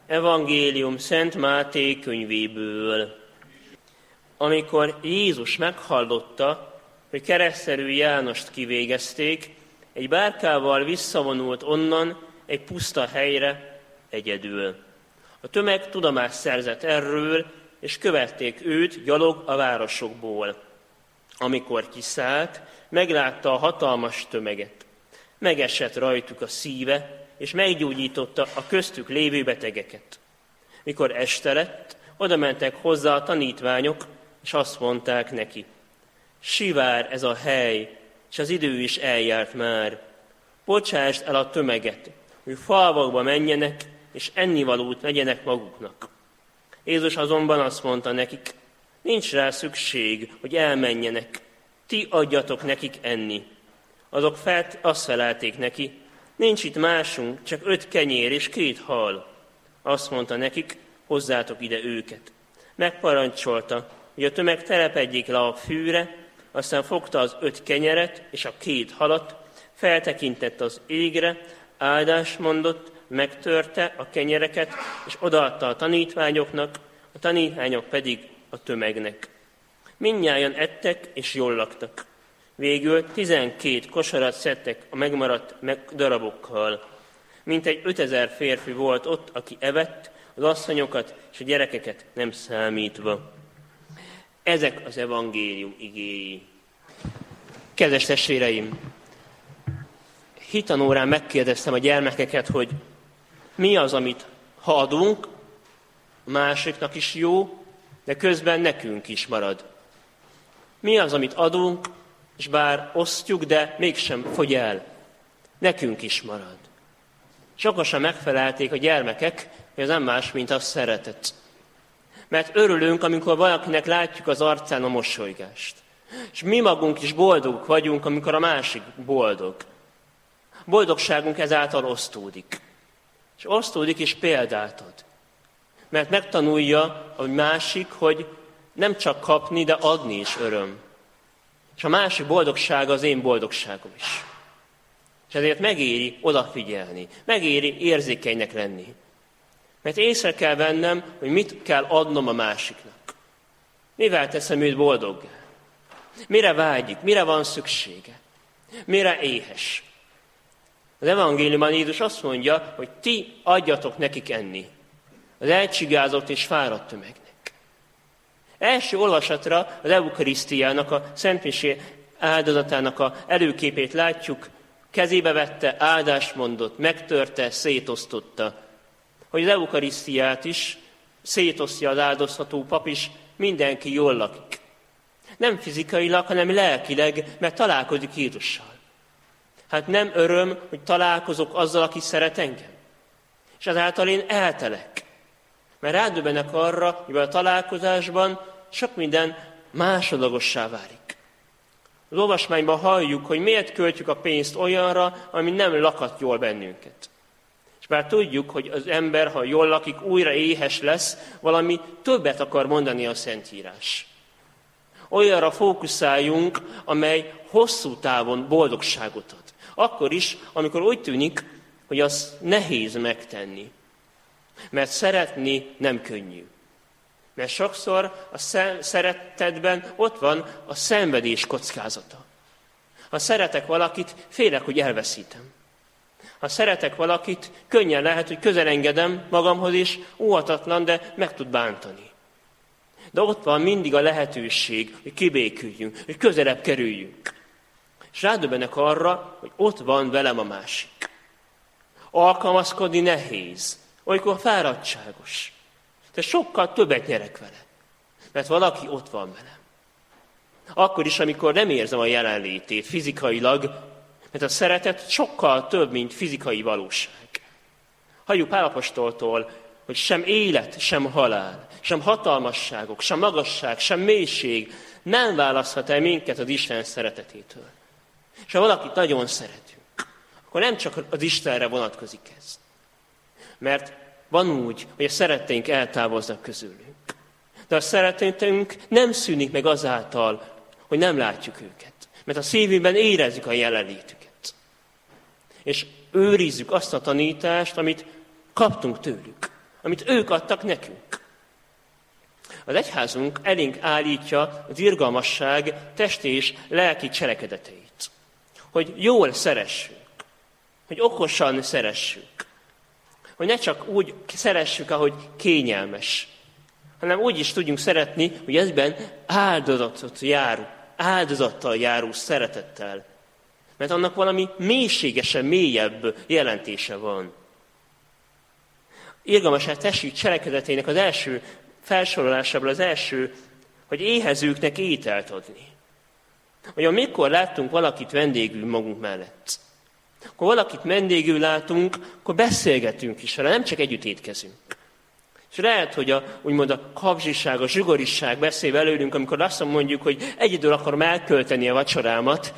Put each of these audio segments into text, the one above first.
Evangélium Szent Máté könyvéből. Amikor Jézus meghallotta, hogy keresztelő Jánost kivégezték, egy bárkával visszavonult onnan egy puszta helyre egyedül. A tömeg tudomást szerzett erről, és követték őt gyalog a városokból. Amikor kiszállt, meglátta a hatalmas tömeget. Megesett rajtuk a szíve, és meggyógyította a köztük lévő betegeket. Mikor este lett, oda mentek hozzá a tanítványok, és azt mondták neki: sivár ez a hely, és az idő is eljárt már. Bocsásd el a tömeget, hogy falvakba menjenek, és ennivalót vegyenek maguknak. Jézus azonban azt mondta nekik: nincs rá szükség, hogy elmenjenek, ti adjatok nekik enni. Azok azt felelték neki: nincs itt másunk, csak 5 kenyér és 2 hal. Azt mondta nekik: hozzátok ide őket. Megparancsolta, hogy a tömeg telepedjék le a fűre, aztán fogta az 5 kenyeret és a 2 halat, feltekintett az égre, áldást mondott, megtörte a kenyereket, és odaadta a tanítványoknak, a tanítványok pedig a tömegnek. Mindnyájan ettek és jól laktak. Végül 12 kosarat szedtek a megmaradt darabokkal. Mintegy 5000 férfi volt ott, aki evett, az asszonyokat és a gyerekeket nem számítva. Ezek az evangélium igéi. Kedves testvéreim, hitanórán megkérdeztem a gyermekeket, hogy mi az, amit ha adunk, másiknak is jó, de közben nekünk is marad. Mi az, amit adunk, és bár osztjuk, de mégsem fogy el. Nekünk is marad. És okosan megfelelték a gyermekek, hogy ez nem más, mint a szeretet. Mert örülünk, amikor valakinek látjuk az arcán a mosolygást. És mi magunk is boldogok vagyunk, amikor a másik boldog. Boldogságunk ezáltal osztódik. És osztódik és példát ad. Mert megtanulja a másik, hogy nem csak kapni, de adni is öröm. És a másik boldogsága az én boldogságom is. És ezért megéri odafigyelni, megéri érzékenynek lenni. Mert észre kell vennem, hogy mit kell adnom a másiknak. Mivel teszem őt boldoggá? Mire vágyik? Mire van szüksége? Mire éhes? Az evangéliumban Jézus azt mondja, hogy ti adjatok nekik enni. Az elcsigázott és fáradt tömegnek. Első olvasatra az eukarisztiának, a szentmisé áldozatának a előképét látjuk. Kezébe vette, áldást mondott, megtörte, szétosztotta. Hogy az eukarisztiát is szétosztja az áldozható pap is, mindenki jól lakik. Nem fizikailag, hanem lelkileg, mert találkozik Jézussal. Hát nem öröm, hogy találkozok azzal, aki szeret engem. És ezáltal én eltelek. Mert rádöbbenek arra, hogy a találkozásban sok minden másodlagossá válik. Az olvasmányban halljuk, hogy miért költjük a pénzt olyanra, ami nem lakat jól bennünket. És bár tudjuk, hogy az ember, ha jól lakik, újra éhes lesz, valami többet akar mondani a Szentírás. Olyanra fókuszáljunk, amely hosszú távon boldogságot ad. Akkor is, amikor úgy tűnik, hogy az nehéz megtenni. Mert szeretni nem könnyű. Mert sokszor a szeretetben ott van a szenvedés kockázata. Ha szeretek valakit, félek, hogy elveszítem. Ha szeretek valakit, könnyen lehet, hogy közelengedem magamhoz is, óhatatlan, de meg tud bántani. De ott van mindig a lehetőség, hogy kibéküljünk, hogy közelebb kerüljünk. És rádöbbenek arra, hogy ott van velem a másik. Alkalmazkodni nehéz, olykor fáradtságos. De sokkal többet nyerek vele, mert valaki ott van velem. Akkor is, amikor nem érzem a jelenlétét fizikailag, mert a szeretet sokkal több, mint fizikai valóság. Halljuk Pál apostoltól, hogy sem élet, sem halál, sem hatalmasságok, sem magasság, sem mélység nem választhat el minket az Isten szeretetétől. És ha valakit nagyon szeretünk, akkor nem csak az Istenre vonatkozik ez. Mert van úgy, hogy a szeretteink eltávoznak közülünk. De a szeretetünk nem szűnik meg azáltal, hogy nem látjuk őket. Mert a szívünkben érezzük a jelenlétüket. És őrizzük azt a tanítást, amit kaptunk tőlük. amit ők adtak nekünk. Az egyházunk elénk állítja az irgalmasság testi és lelki cselekedeteit. Hogy jól szeressünk, hogy okosan szeressünk, hogy ne csak úgy szeressük, ahogy kényelmes, hanem úgy is tudjunk szeretni, hogy ezben áldozattal járó szeretettel. Mert annak valami mélységesen mélyebb jelentése van. Irgalmasság testi cselekedetének az első felsorolásából az első, hogy éhezőknek ételt adni. Hogy amikor láttunk valakit vendégül magunk mellett, akkor valakit vendégül látunk, akkor beszélgetünk is vele, nem csak együtt étkezünk. És lehet, hogy úgymond a kapzsiság, a zsugorisság beszél előlünk, amikor azt mondjuk, hogy egyedül akarom elkölteni a vacsorámat,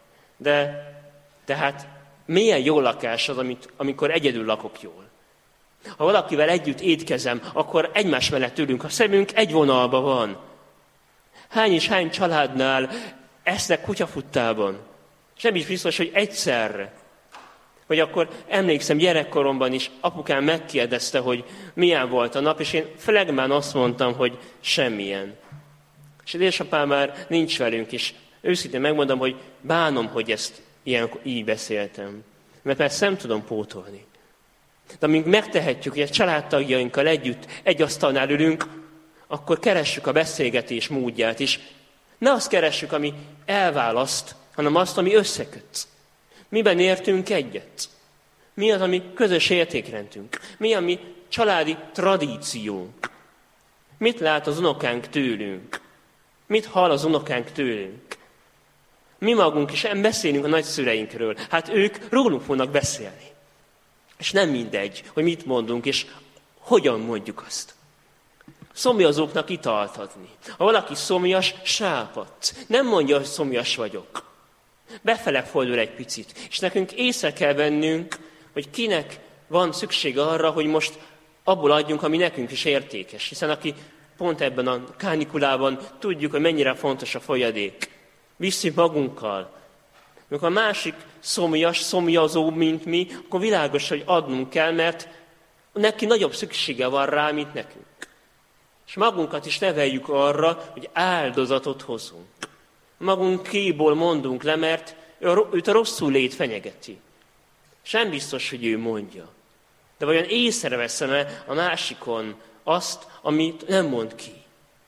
de hát milyen jó lakás az, amikor egyedül lakok jól. Ha valakivel együtt étkezem, akkor egymás mellett ülünk, a szemünk egy vonalban van. Hány és hány családnál esznek kutyafuttában, és nem is biztos, hogy egyszerre. Vagy akkor emlékszem, gyerekkoromban is apukám megkérdezte, hogy milyen volt a nap, és én flegmán azt mondtam, hogy semmilyen. És az édesapám már nincs velünk, és őszintén megmondom, hogy bánom, hogy ezt így beszéltem. Mert persze nem tudom pótolni. De amíg megtehetjük, hogy a családtagjainkkal együtt egy asztalnál ülünk, akkor keressük a beszélgetés módját is. Ne azt keressük, ami elválaszt, hanem azt, ami összeköt. Miben értünk egyet? Mi az, ami közös értékrendünk? Mi a mi családi tradíciónk? Mit lát az unokánk tőlünk? Mit hall az unokánk tőlünk? Mi magunk is beszélünk a nagyszüleinkről. Hát ők rólunk fognak beszélni. És nem mindegy, hogy mit mondunk, és hogyan mondjuk azt. Szomjazóknak italt adni. Ha valaki szomjas, sápadt. Nem mondja, hogy szomjas vagyok. Befele fordul egy picit. És nekünk észre kell vennünk, hogy kinek van szüksége arra, hogy most abból adjunk, ami nekünk is értékes. Hiszen aki pont ebben a kánikulában tudjuk, hogy mennyire fontos a folyadék. Visszük magunkkal. Amikor a másik szomjazó, mint mi, akkor világos, hogy adnunk kell, mert neki nagyobb szüksége van rá, mint nekünk. És magunkat is neveljük arra, hogy áldozatot hozunk. Magunkéból mondunk le, mert őt a rosszul lét fenyegeti. És nem biztos, hogy ő mondja. De vajon észreveszem-e a másikon azt, amit nem mond ki?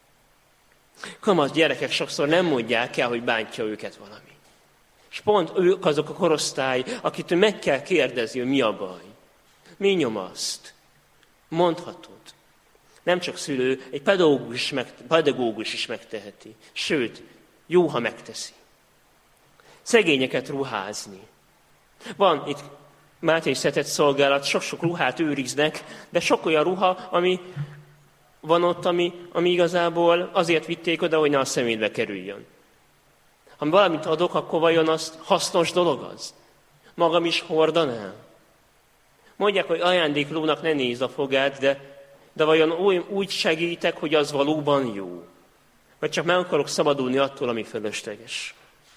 Kamasz gyerekek sokszor nem mondják el, hogy bántja őket valami. És pont ők azok a korosztály, akit meg kell kérdezni, hogy mi a baj. Mi nyomaszt? Mondhatod. Nem csak szülő, egy pedagógus is megteheti. Sőt, jó, ha megteszi. Szegényeket ruházni. Van itt Máté Szetett szolgálat, sok-sok ruhát őriznek, de sok olyan ruha, ami van ott, ami igazából azért vitték oda, hogy ne a szemétbe kerüljön. Ha valamit adok, akkor vajon az hasznos dolog az? Magam is hordanám? Mondják, hogy ajándéklónak ne nézd a fogát, de vajon úgy segítek, hogy az valóban jó? Vagy csak meg akarok szabadulni attól, ami fölösleges?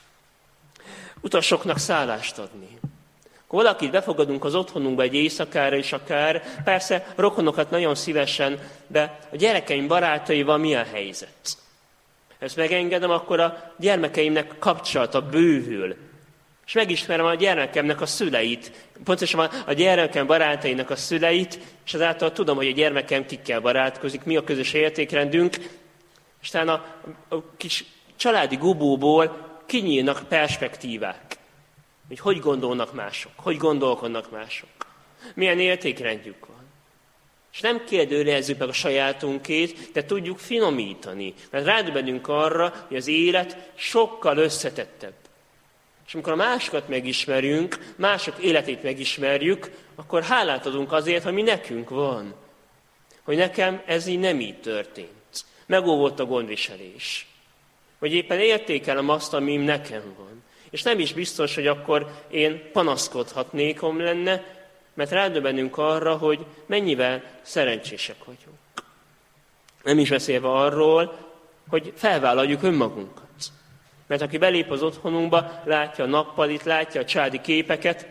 Utasoknak szállást adni. Akkor valakit befogadunk az otthonunkba egy éjszakára is akár, persze rokonokat nagyon szívesen, de a gyerekeim barátaival mi a helyzet? Ha ezt megengedem, akkor a gyermekeimnek kapcsolata bővül. És megismerem a gyermekemnek a szüleit, pontosabban a gyermekem barátainak a szüleit, és ezáltal tudom, hogy a gyermekem kikkel barátkozik, mi a közös értékrendünk, és talán a kis családi gubóból kinyílnak perspektívák. Hogy gondolnak mások, hogy gondolkodnak mások. Milyen értékrendjük van. És nem kérdőjelezzük meg a sajátunkét, de tudjuk finomítani. Mert rádöbbenünk arra, hogy az élet sokkal összetettebb. És amikor a másokat megismerjünk, mások életét megismerjük, akkor hálát adunk azért, hogy mi nekünk van. Hogy nekem ez így nem így történt. Megóvott a gondviselés. Vagy éppen értékelem azt, ami nekem van. És nem is biztos, hogy akkor én panaszkodhatnékom lenne, mert rádöbbenünk arra, hogy mennyivel szerencsések vagyunk. Nem is beszélve arról, hogy felvállaljuk önmagunkat. Mert aki belép az otthonunkba, látja a nappalit, látja a családi képeket,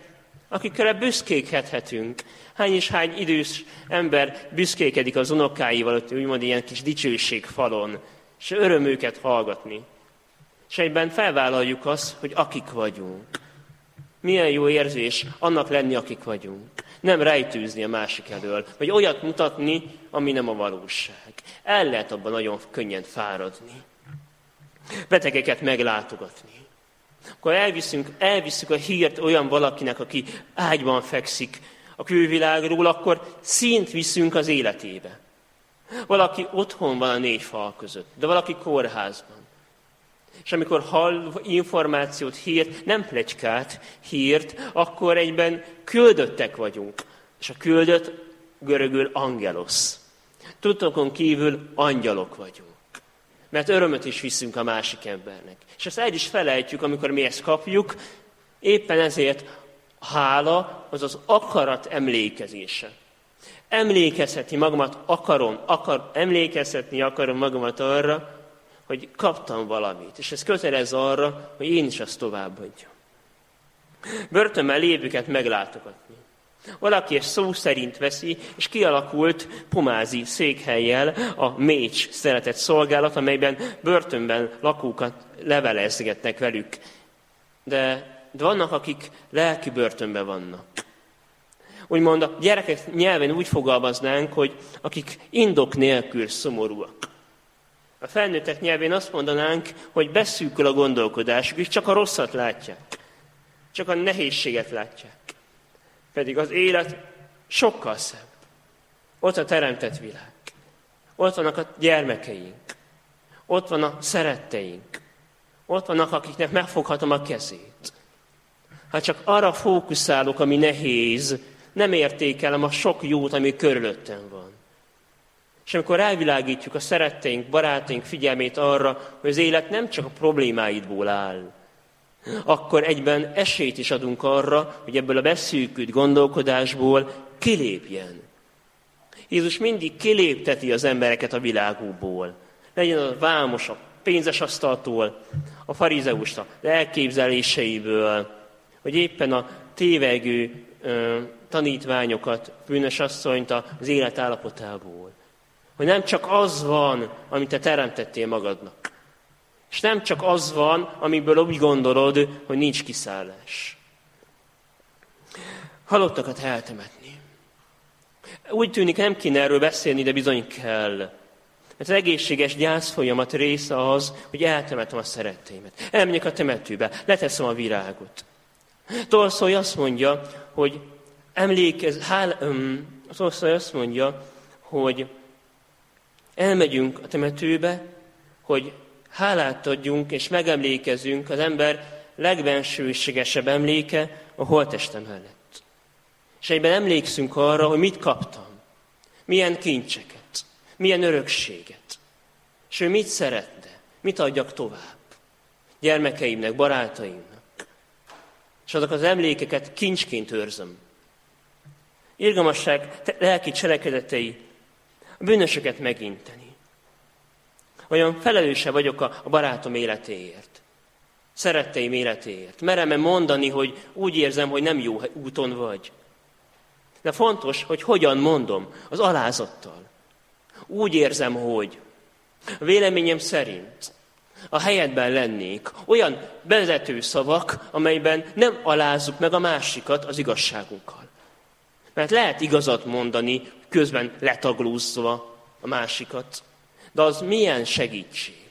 akikre büszkékedhetünk. Hány és hány idős ember büszkékedik az unokáival, úgymond ilyen kis dicsőségfalon, és öröm őket hallgatni. És egyben felvállaljuk azt, hogy akik vagyunk. Milyen jó érzés annak lenni, akik vagyunk. Nem rejtőzni a másik elől, vagy olyat mutatni, ami nem a valóság. El lehet abban nagyon könnyen fáradni. Betegeket meglátogatni. Akkor elviszük a hírt olyan valakinek, aki ágyban fekszik a külvilágról, akkor színt viszünk az életébe. Valaki otthon van a 4 fal között, de valaki kórházban. És amikor hall információt, hírt, nem pletykát, hírt, akkor egyben küldöttek vagyunk. És a küldött görögül angelos. Tudtokon kívül angyalok vagyunk. Mert örömöt is viszünk a másik embernek. És ezt el is felejtjük, amikor mi ezt kapjuk, éppen ezért a hála az az akarat emlékezése. Emlékeztetni akarom magamat arra, hogy kaptam valamit, és ez kötelez arra, hogy én is azt továbbadjam. Börtönben lévőket meglátogatni. Valaki ezt szó szerint veszi, és kialakult pomázi székhellyel a Mécs szeretett szolgálat, amelyben börtönben lakókat levelezgetnek velük. De vannak, akik lelki börtönben vannak. Úgymond a gyerekek nyelven úgy fogalmaznánk, hogy akik indok nélkül szomorúak. A felnőttek nyelvén azt mondanánk, hogy beszűkül a gondolkodásuk, és csak a rosszat látják. Csak a nehézséget látják. Pedig az élet sokkal szebb. Ott a teremtett világ. Ott vannak a gyermekeink. Ott van a szeretteink. Ott vannak, akiknek megfoghatom a kezét. Ha csak arra fókuszálok, ami nehéz, nem értékelem a sok jót, ami körülöttem van. És amikor elvilágítjuk a szeretteink, barátaink figyelmét arra, hogy az élet nem csak a problémáidból áll, akkor egyben esélyt is adunk arra, hogy ebből a beszűkült gondolkodásból kilépjen. Jézus mindig kilépteti az embereket a világúból. Legyen a vámos, a pénzes asztaltól, a farizeustól, az elképzeléseiből, vagy éppen a tévegő tanítványokat, bűnös asszonyt az élet állapotából. Hogy nem csak az van, amit te teremtettél magadnak. És nem csak az van, amiből úgy gondolod, hogy nincs kiszállás. Halottakat eltemetni. Úgy tűnik, nem kéne erről beszélni, de bizony kell. Mert az egészséges gyászfolyamat része az, hogy eltemetem a szeretteimet. Elmegyek a temetőbe, leteszem a virágot. Tolsztoy azt mondja, hogy Tolsztoy azt mondja, hogy elmegyünk a temetőbe, hogy hálát adjunk és megemlékezünk az ember legbensőségesebb emléke a holtteste mellett. És egyben emlékszünk arra, hogy mit kaptam, milyen kincseket, milyen örökséget, és ő mit szeretne, mit adjak tovább gyermekeimnek, barátaimnak. És azok az emlékeket kincsként őrzöm. Irgalmasság lelki cselekedetei, a bűnösöket meginteni. Olyan felelőse vagyok a barátom életéért, szeretteim életéért. Merem-e mondani, hogy úgy érzem, hogy nem jó úton vagy. De fontos, hogy hogyan mondom, az alázattal. Úgy érzem, hogy a véleményem szerint a helyedben lennék olyan vezető szavak, amelyben nem alázzuk meg a másikat az igazságunkkal. Mert lehet igazat mondani, közben letaglózva a másikat, de az milyen segítség?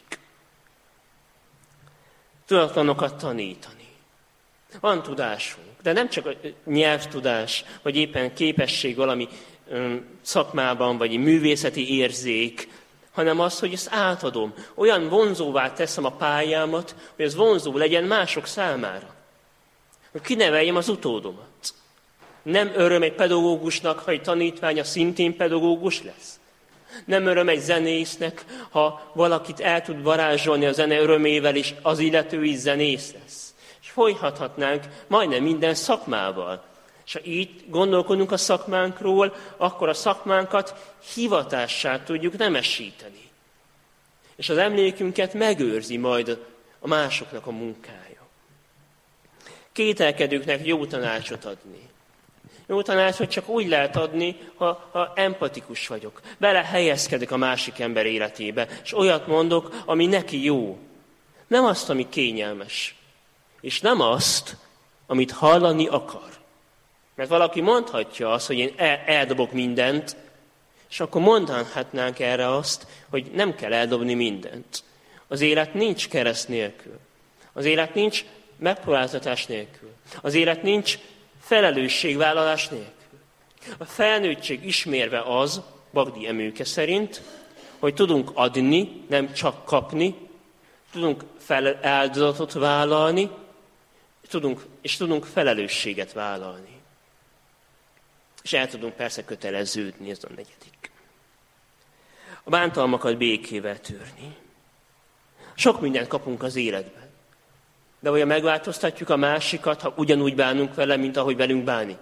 Tudatlanokat tanítani. Van tudásunk, de nem csak a nyelvtudás, vagy éppen képesség valami szakmában, vagy művészeti érzék, hanem az, hogy ezt átadom. Olyan vonzóvá teszem a pályámat, hogy ez vonzó legyen mások számára. Hogy kineveljem az utódomat. Nem öröm egy pedagógusnak, ha egy tanítványa szintén pedagógus lesz. Nem öröm egy zenésznek, ha valakit el tud varázsolni a zene örömével, és az illető is zenész lesz. És folytathatnánk majdnem minden szakmával. És ha így gondolkodunk a szakmánkról, akkor a szakmánkat hivatássá tudjuk nemesíteni. És az emlékünket megőrzi majd a másoknak a munkája. kételkedőknek jó tanácsot adni. Jó tanácsot csak úgy lehet adni, ha empatikus vagyok. Belehelyezkedek a másik ember életébe, és olyat mondok, ami neki jó. Nem azt, ami kényelmes. És nem azt, amit hallani akar. Mert valaki mondhatja azt, hogy én eldobok mindent, és akkor mondhatnánk erre azt, hogy nem kell eldobni mindent. Az élet nincs kereszt nélkül. Az élet nincs megpróbáltatás nélkül. Az élet nincs felelősségvállalás nélkül. A felnőttség ismérve az, Bagdi Emőke szerint, hogy tudunk adni, nem csak kapni, tudunk áldozatot vállalni, és tudunk felelősséget vállalni. És el tudunk persze köteleződni, ez a negyedik. A bántalmakat békével törni. Sok mindent kapunk az életben. De olyan megváltoztatjuk a másikat, ha ugyanúgy bánunk vele, mint ahogy velünk bánik.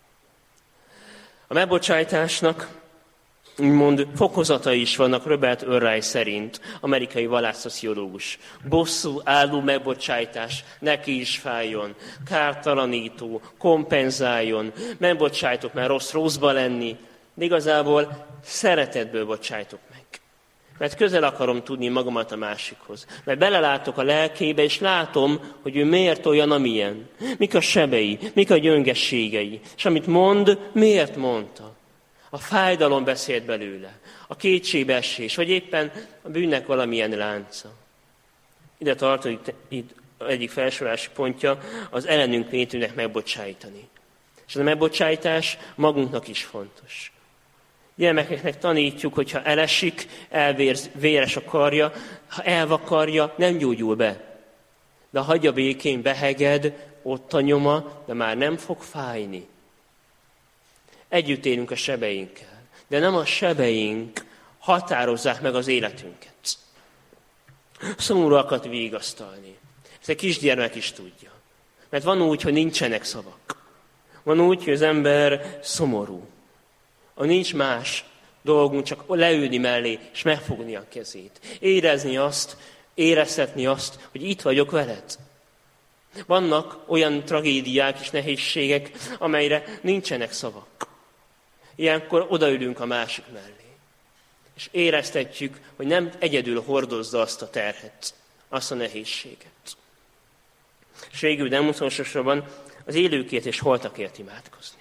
A megbocsájtásnak úgymond fokozatai is vannak Robert Urry szerint, amerikai vallásszociológus. Bosszú, álló megbocsájtás, neki is fájjon, kártalanító, kompenzáljon, megbocsájtok, mert rosszba lenni, de igazából szeretetből bocsájtok meg. Mert közel akarom tudni magamat a másikhoz. Mert belelátok a lelkébe, és látom, hogy ő miért olyan, amilyen. Mik a sebei, mik a gyöngességei. És amit mond, miért mondta. A fájdalom beszélt belőle, a kétségbeesés, vagy éppen a bűnnek valamilyen lánca. Ide tartozik itt egyik felsorolási pontja, az ellenünk vétőnek megbocsájtani. És a megbocsájtás magunknak is fontos. Gyermekeknek tanítjuk, hogyha elesik, véres a karja, ha elvakarja, nem gyógyul be. De hagyja békén, beheged, ott a nyoma, de már nem fog fájni. Együtt élünk a sebeinkkel, de nem a sebeink határozzák meg az életünket. Szomorúakat vigasztalni. Ezt egy kisgyermek is tudja. Mert van úgy, hogy nincsenek szavak. Van úgy, hogy az ember szomorú. Nincs más dolgunk, csak leülni mellé, és megfogni a kezét. Éreztetni azt, hogy itt vagyok veled. Vannak olyan tragédiák és nehézségek, amelyre nincsenek szavak. Ilyenkor odaülünk a másik mellé. És éreztetjük, hogy nem egyedül hordozza azt a terhet, azt a nehézséget. És végül, de nem utolsó sorban, az élőkért és holtakért imádkozni.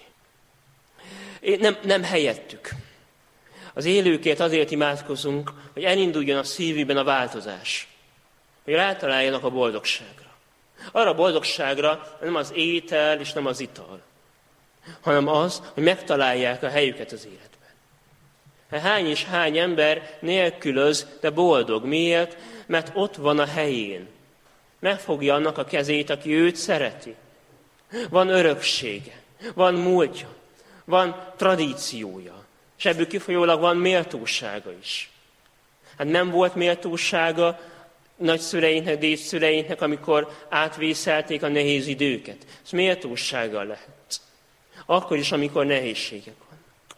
Nem helyettük. Az élőkért azért imádkozunk, hogy elinduljon a szívükben a változás. Hogy rátaláljanak a boldogságra. Arra a boldogságra nem az étel és nem az ital, hanem az, hogy megtalálják a helyüket az életben. Hány és hány ember nélkülöz, de boldog. Miért? Mert ott van a helyén. Megfogja annak a kezét, aki őt szereti. Van öröksége, van múltja, van tradíciója, és ebből kifolyólag van méltósága is. Hát nem volt méltósága nagyszüleinknek, dédszüleinknek, amikor átvészelték a nehéz időket. Ez méltósággal lehet. Akkor is, amikor nehézségek van.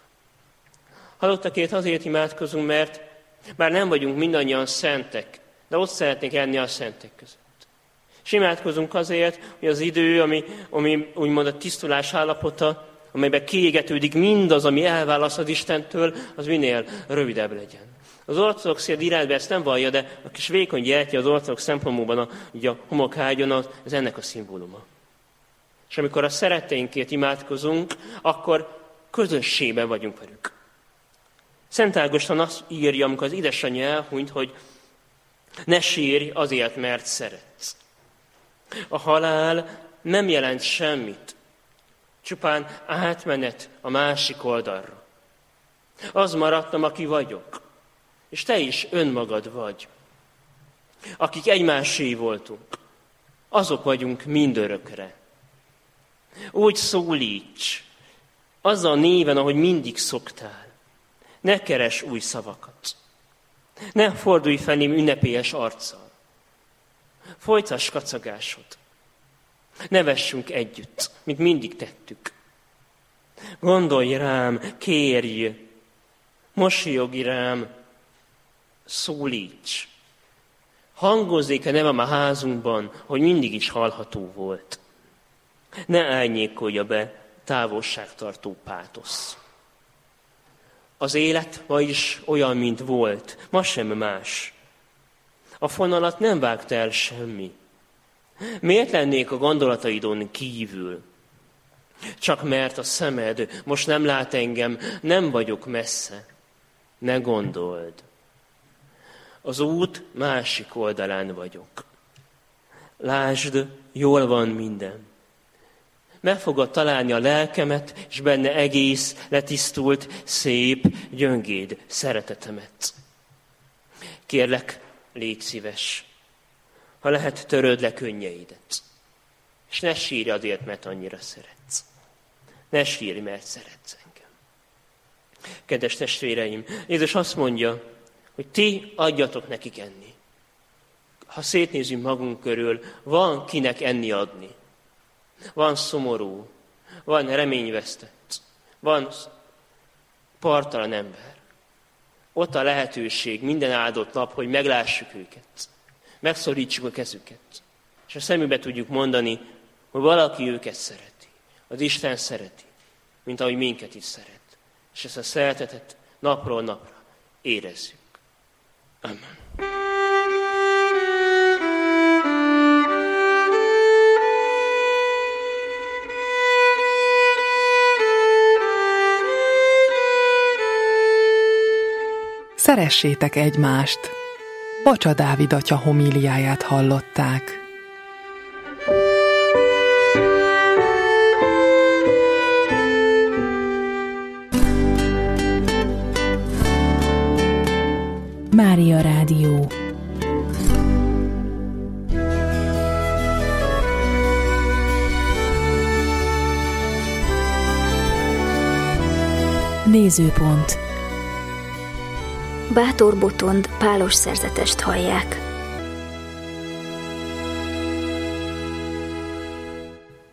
Halottakért azért imádkozunk, mert bár nem vagyunk mindannyian szentek, de ott szeretnénk lenni a szentek között. És imádkozunk azért, hogy az idő, ami úgymond a tisztulás állapota, amelyben kiégetődik mindaz, ami elválaszt az Istentől, az minél rövidebb legyen. Az ortodox irányban ezt nem vallja, de a kis vékony gyertya az ortodox szempontból a homokágyon, ez ennek a szimbóluma. És amikor a szeretteinkért imádkozunk, akkor közösségben vagyunk velük. Szent Ágoston azt írja, amikor az édesanyja elhunyt, hogy ne sírj azért, mert szeretsz. A halál nem jelent semmit, csupán átmenet a másik oldalra. Az maradtam, aki vagyok, és te is önmagad vagy. Akik egymásé voltunk, azok vagyunk mindörökre. Úgy szólíts, azzal a néven, ahogy mindig szoktál. Ne keres új szavakat. Ne fordulj felém ünnepélyes arccal. Folytass kacagásod. Nevessünk együtt, mint mindig tettük. Gondolj rám, kérj, mosolyogj rám, szólíts. Hangozzék a nevem a házunkban, hogy mindig is hallható volt. Ne árnyékolja be távolságtartó pátosz. Az élet ma is olyan, mint volt, ma sem más. A fonalat nem vágta el semmi. Miért lennék a gondolataidon kívül? Csak mert a szemed most nem lát engem, nem vagyok messze. Ne gondold. Az út másik oldalán vagyok. Lásd, jól van minden. Meg fogod találni a lelkemet, és benne egész, letisztult, szép, gyöngéd szeretetemet. Kérlek, légy szíves, ha lehet, töröd le könnyeidet. És ne sírj azért, mert annyira szeretsz. Ne sírj, mert szeretsz engem. Kedves testvéreim, Jézus azt mondja, hogy ti adjatok nekik enni. Ha szétnézünk magunk körül, van kinek enni adni. Van szomorú, van reményvesztett, van parttalan ember. Ott a lehetőség minden áldott nap, hogy meglássuk őket, megszorítsuk a kezüket, és a szemükbe tudjuk mondani, hogy valaki őket szereti. Az Isten szereti, mint ahogy minket is szeret. És ezt a szeretetet napról napra érezzük. Amen. Szeressétek egymást! Bacsa Dávid atya homíliáját hallották. Mária Rádió. Nézőpont. Bátor Botond pálos szerzetest hallják.